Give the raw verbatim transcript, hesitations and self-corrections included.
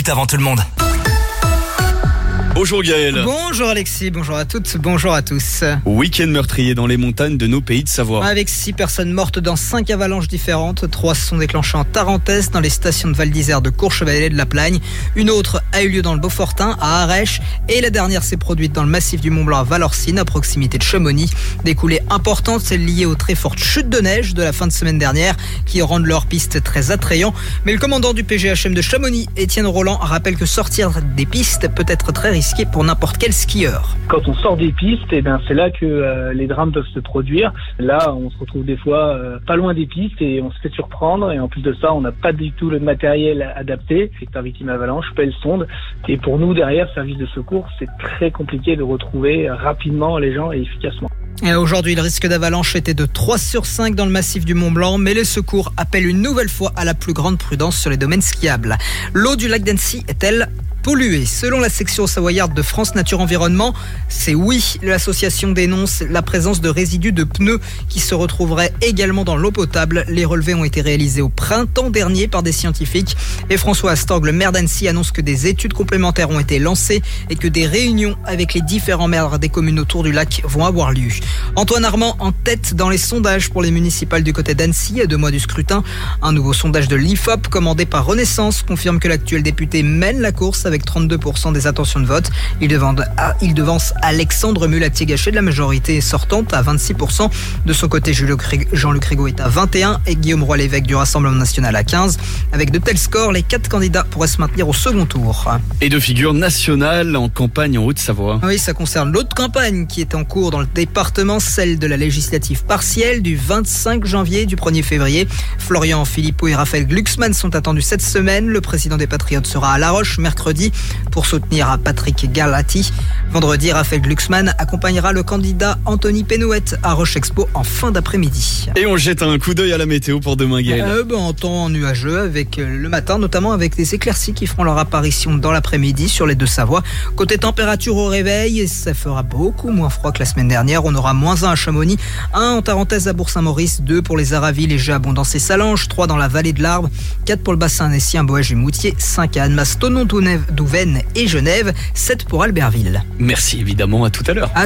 Avant tout le monde. Bonjour Gaël. Bonjour Alexis, bonjour à toutes, bonjour à tous. Week-end meurtrier dans les montagnes de nos pays de Savoie. Avec six personnes mortes dans cinq avalanches différentes, trois se sont déclenchées en Tarentaise, dans les stations de Val d'Isère, de Courchevel et de La Plagne. Une autre a eu lieu dans le Beaufortin, à Arèche, et la dernière s'est produite dans le massif du Mont-Blanc à Valorcine, à proximité de Chamonix. Des coulées importantes, celles liées aux très fortes chutes de neige de la fin de semaine dernière, qui rendent leur piste très attrayant. Mais le commandant du P G H M de Chamonix, Étienne Roland, rappelle que sortir des pistes peut être très risqué pour n'importe quel skieur. Quand on sort des pistes, eh ben, c'est là que euh, les drames peuvent se produire. Là, on se retrouve des fois euh, pas loin des pistes et on se fait surprendre. Et en plus de ça, on n'a pas du tout le matériel adapté. Secteur victime avalanche, pelle sonde. Et pour nous, derrière, service de secours, c'est très compliqué de retrouver rapidement les gens et efficacement. Et aujourd'hui, le risque d'avalanche était de trois sur cinq dans le massif du Mont-Blanc, mais les secours appellent une nouvelle fois à la plus grande prudence sur les domaines skiables. L'eau du lac d'Annecy est-elle polluée? Selon la section savoyarde de France Nature Environnement, c'est oui. L'association dénonce la présence de résidus de pneus qui se retrouveraient également dans l'eau potable. Les relevés ont été réalisés au printemps dernier par des scientifiques. Et François Astorg, le maire d'Annecy, annonce que des études complémentaires ont été lancées et que des réunions avec les différents maires des communes autour du lac vont avoir lieu. Antoine Armand en tête dans les sondages pour les municipales du côté d'Annecy à deux mois du scrutin. Un nouveau sondage de l'I F O P commandé par Renaissance confirme que l'actuel député mène la course avec trente-deux pour cent des intentions de vote. Il devance, il devance Alexandre Mulatier-Gachet de la majorité sortante à vingt-six pour cent. De son côté, Jean-Luc Rigaud est à vingt et un et Guillaume Roy-l'Évêque du Rassemblement National à quinze. Avec de tels scores, les quatre candidats pourraient se maintenir au second tour. Et de figure nationale en campagne en Haute-Savoie. Oui, ça concerne l'autre campagne qui est en cours dans le département, celle de la législative partielle du vingt-cinq janvier du premier février. Florian Philippot et Raphaël Glucksmann sont attendus cette semaine. Le président des Patriotes sera à La Roche mercredi pour soutenir Patrick Garlati. Vendredi, Raphaël Glucksmann accompagnera le candidat Anthony Pénouette à Roche Expo en fin d'après-midi. Et on jette un coup d'œil à la météo pour demain, Gaël. Euh, ben, en temps nuageux, avec euh, le matin, notamment avec des éclaircies qui feront leur apparition dans l'après-midi sur les deux Savoies. Côté température au réveil, ça fera beaucoup moins froid que la semaine dernière. On aura moins un à Chamonix, un en Tarentaise à Bourg-Saint-Maurice, deux pour les Aravis, Léger, Abondance et Salange, trois dans la vallée de l'Arbre, quatre pour le bassin annécien, Boëge et Moutier, cinq à Annemasse, Thonon, Douvennes et Genève, sept pour Albertville. Merci évidemment, à tout à l'heure.